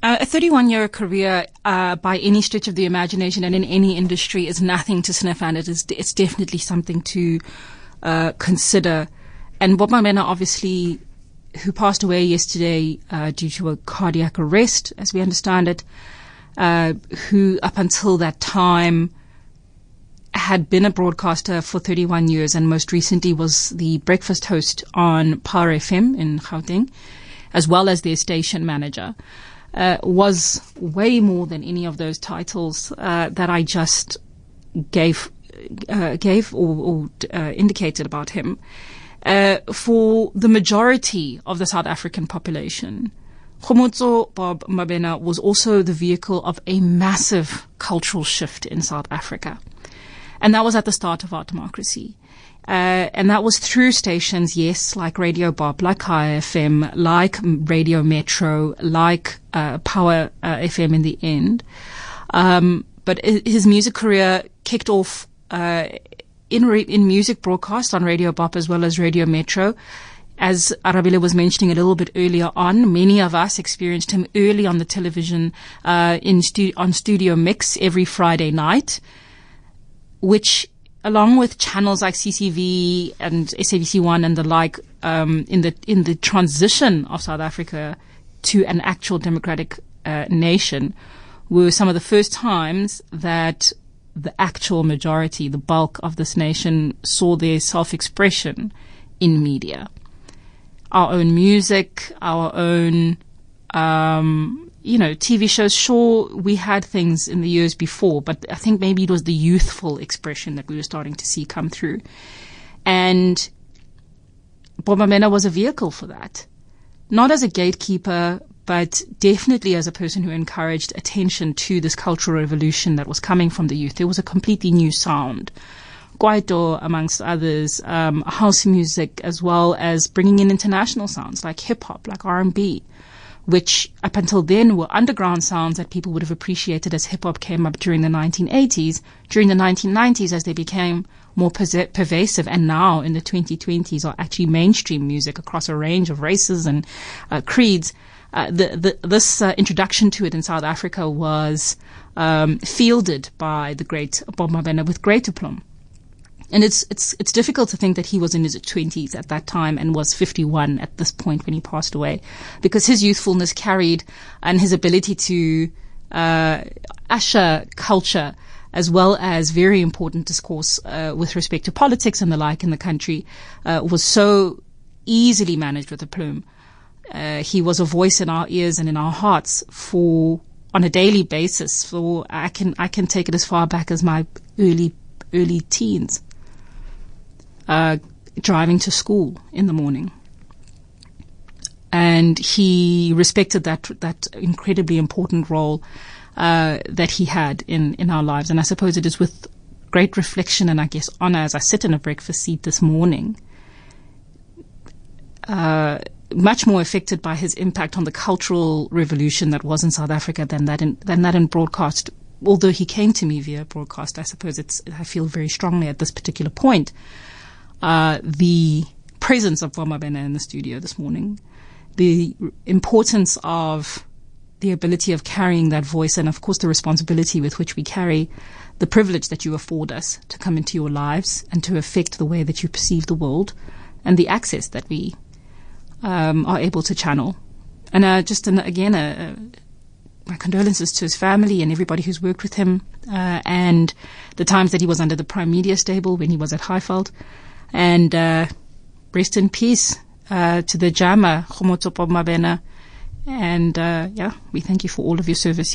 A 31-year career, by any stretch of the imagination and in any industry, is nothing to sniff at. It's definitely something to consider. And Bob Mabena, obviously, who passed away yesterday due to a cardiac arrest, as we understand it, who up until that time had been a broadcaster for 31 years and most recently was the breakfast host on Power FM in Gauteng, as well as their station manager. Was way more than any of those titles that I just gave or indicated about him. For the majority of the South African population, Khomotso Bob Mabena was also the vehicle of a massive cultural shift in South Africa. And that was at the start of our democracy. And that was through stations, yes, like Radio Bob, like Kaya FM, like Radio Metro, like Power FM in the end. But his music career kicked off in music broadcast on Radio Bob as well as Radio Metro. As Arabile was mentioning a little bit earlier on, many of us experienced him early on the television on Studio Mix every Friday night, which, along with channels like CCV and SABC1 and the like, in the transition of South Africa to an actual democratic nation, were some of the first times that the actual majority, the bulk of this nation, saw their self-expression in media. Our own music, our own TV shows. Sure, we had things in the years before, but I think maybe it was the youthful expression that we were starting to see come through. And Bob Mabena was a vehicle for that. Not as a gatekeeper, but definitely as a person who encouraged attention to this cultural revolution that was coming from the youth. There was a completely new sound. Kwaito, amongst others, house music, as well as bringing in international sounds like hip-hop, like R&B, which up until then were underground sounds that people would have appreciated as hip-hop came up during the 1980s. During the 1990s, as they became more pervasive, and now in the 2020s are actually mainstream music across a range of races and creeds. This introduction to it in South Africa was fielded by the great Bob Mabena with great aplomb. And it's difficult to think that he was in his 20s at that time and was 51 at this point when he passed away, because his youthfulness carried, and his ability to usher culture as well as very important discourse with respect to politics and the like in the country was so easily managed with aplomb. He was a voice in our ears and in our hearts on a daily basis. I can take it as far back as my early teens. Driving to school in the morning. And he respected that incredibly important role that he had in our lives. And I suppose it is with great reflection and I guess honor as I sit in a breakfast seat this morning, much more affected by his impact on the cultural revolution that was in South Africa than that in broadcast. Although he came to me via broadcast, I suppose I feel very strongly at this particular point. The presence of Bob Mabena in the studio this morning, the importance of the ability of carrying that voice, and of course the responsibility with which we carry the privilege that you afford us to come into your lives and to affect the way that you perceive the world, and the access that we are able to channel. And my condolences to his family and everybody who's worked with him, and the times that he was under the Prime Media stable when he was at Highveld. And rest in peace to the Jama, Khomotso Bob Mabena. And we thank you for all of your service.